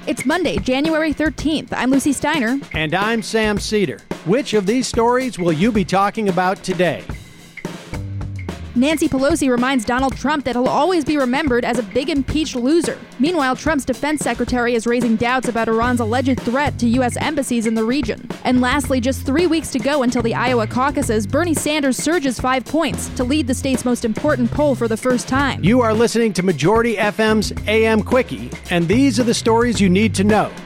It's Monday, January 13th. I'm Lucy Steiner. And I'm Sam Cedar. Which of these stories will you be talking about today? Nancy Pelosi reminds Donald Trump that he'll always be remembered as a big impeached loser. Meanwhile, Trump's defense secretary is raising doubts about Iran's alleged threat to U.S. embassies in the region. And lastly, just 3 weeks to go until the Iowa caucuses, Bernie Sanders surges 5 points to lead the state's most important poll for the first time. You are listening to Majority FM's AM Quickie, and these are the stories you need to know.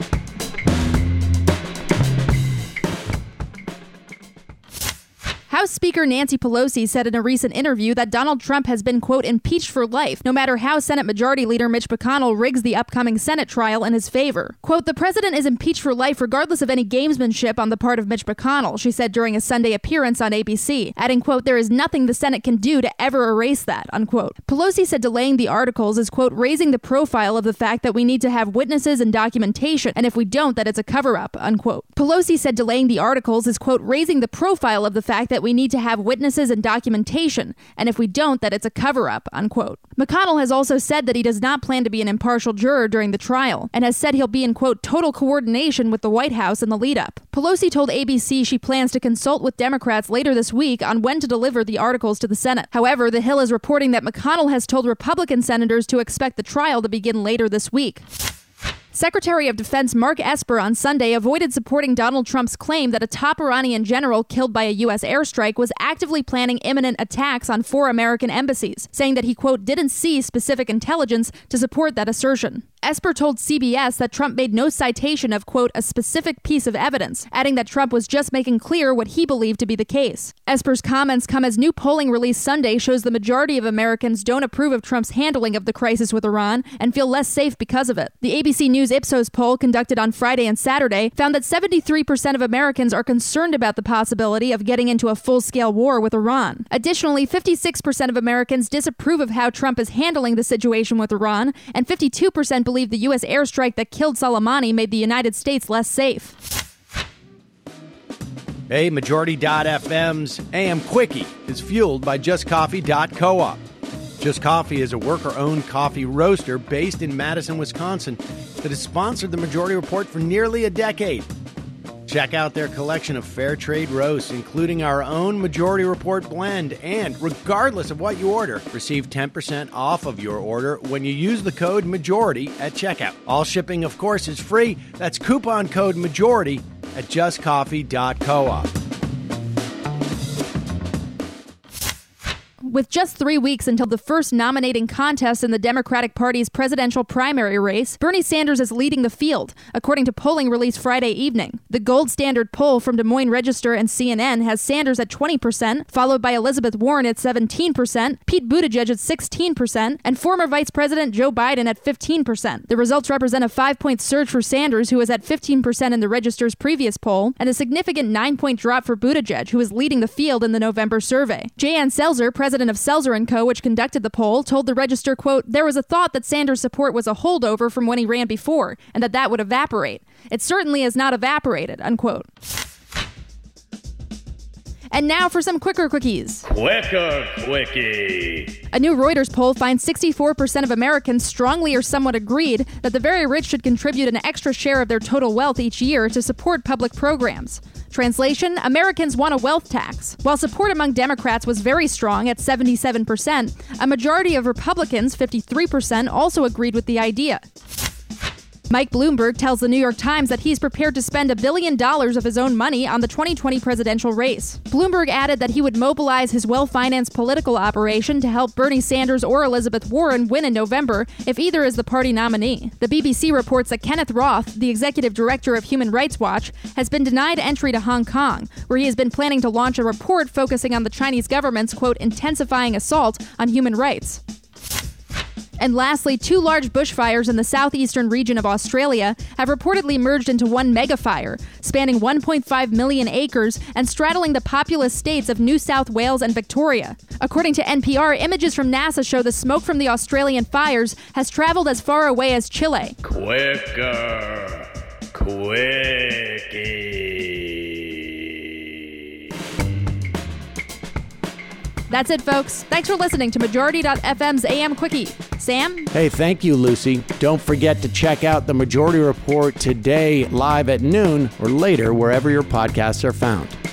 House Speaker Nancy Pelosi said in a recent interview that Donald Trump has been, quote, impeached for life, no matter how Senate Majority Leader Mitch McConnell rigs the upcoming Senate trial in his favor. Quote, the president is impeached for life regardless of any gamesmanship on the part of Mitch McConnell, she said during a Sunday appearance on ABC, adding, quote, there is nothing the Senate can do to ever erase that, unquote. Pelosi said delaying the articles is, quote, raising the profile of the fact that we need to have witnesses and documentation, and if we don't, that it's a cover-up, unquote. Pelosi said delaying the articles is, quote, raising the profile of the fact that we need to have witnesses and documentation, and if we don't, that it's a cover-up, unquote. McConnell has also said that he does not plan to be an impartial juror during the trial, and has said he'll be in, quote, total coordination with the White House in the lead-up. Pelosi told ABC she plans to consult with Democrats later this week on when to deliver the articles to the Senate. However, The Hill is reporting that McConnell has told Republican senators to expect the trial to begin later this week. Secretary of Defense Mark Esper on Sunday avoided supporting Donald Trump's claim that a top Iranian general killed by a U.S. airstrike was actively planning imminent attacks on 4 American embassies, saying that he, quote, didn't see specific intelligence to support that assertion. Esper told CBS that Trump made no citation of, quote, a specific piece of evidence, adding that Trump was just making clear what he believed to be the case. Esper's comments come as new polling released Sunday shows the majority of Americans don't approve of Trump's handling of the crisis with Iran and feel less safe because of it. The ABC News Ipsos poll conducted on Friday and Saturday found that 73% of Americans are concerned about the possibility of getting into a full-scale war with Iran. Additionally, 56% of Americans disapprove of how Trump is handling the situation with Iran, and 52% believe the U.S. airstrike that killed Soleimani made the United States less safe. Hey, Majority.fm's AM Quickie is fueled by JustCoffee.coop. Just Coffee is a worker-owned coffee roaster based in Madison, Wisconsin that has sponsored the Majority Report for nearly a decade. Check out their collection of fair trade roasts, including our own Majority Report blend, and regardless of what you order, receive 10% off of your order when you use the code MAJORITY at checkout. All shipping, of course, is free. That's coupon code MAJORITY at justcoffee.coop. With just 3 weeks until the first nominating contest in the Democratic Party's presidential primary race, Bernie Sanders is leading the field, according to polling released Friday evening. The Gold Standard poll from Des Moines Register and CNN has Sanders at 20%, followed by Elizabeth Warren at 17%, Pete Buttigieg at 16%, and former Vice President Joe Biden at 15%. The results represent a 5-point surge for Sanders, who was at 15% in the Register's previous poll, and a significant 9-point drop for Buttigieg, who is leading the field in the November survey. Jan Selzer, president of Selzer & Co., which conducted the poll, told the Register, quote, there was a thought that Sanders' support was a holdover from when he ran before, and that would evaporate. It certainly has not evaporated, unquote. And now for some quicker quickies. Quicker quickie. A new Reuters poll finds 64% of Americans strongly or somewhat agreed that the very rich should contribute an extra share of their total wealth each year to support public programs. Translation, Americans want a wealth tax. While support among Democrats was very strong at 77%, a majority of Republicans, 53%, also agreed with the idea. Mike Bloomberg tells the New York Times that he's prepared to spend $1 billion of his own money on the 2020 presidential race. Bloomberg added that he would mobilize his well-financed political operation to help Bernie Sanders or Elizabeth Warren win in November if either is the party nominee. The BBC reports that Kenneth Roth, the executive director of Human Rights Watch, has been denied entry to Hong Kong, where he has been planning to launch a report focusing on the Chinese government's, quote, intensifying assault on human rights. And lastly, 2 large bushfires in the southeastern region of Australia have reportedly merged into one megafire, spanning 1.5 million acres and straddling the populous states of New South Wales and Victoria. According to NPR, images from NASA show the smoke from the Australian fires has traveled as far away as Chile. Quicker Quickie. That's it, folks. Thanks for listening to Majority.fm's AM Quickie. Sam? Hey, thank you, Lucy. Don't forget to check out the Majority Report today live at noon or later wherever your podcasts are found.